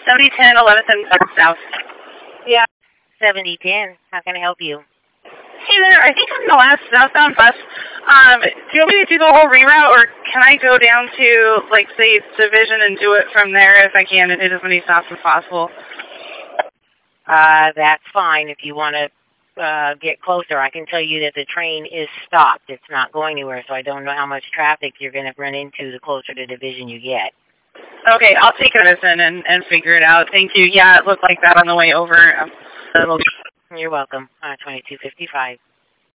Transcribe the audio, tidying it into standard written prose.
7010, 1177 South. Yeah, 7010. How can I help you? Hey there, I think I'm the last southbound bus. Do you want me to do the whole reroute, or can I go down to, like, say, Division and do it from there if I can and hit as many stops as possible? That's fine. If you want to get closer, I can tell you that the train is stopped. It's not going anywhere, so I don't know how much traffic you're going to run into the closer to Division you get. Okay, I'll take medicine and figure it out. Thank you. Yeah, it looked like that on the way over. You're welcome. 2255.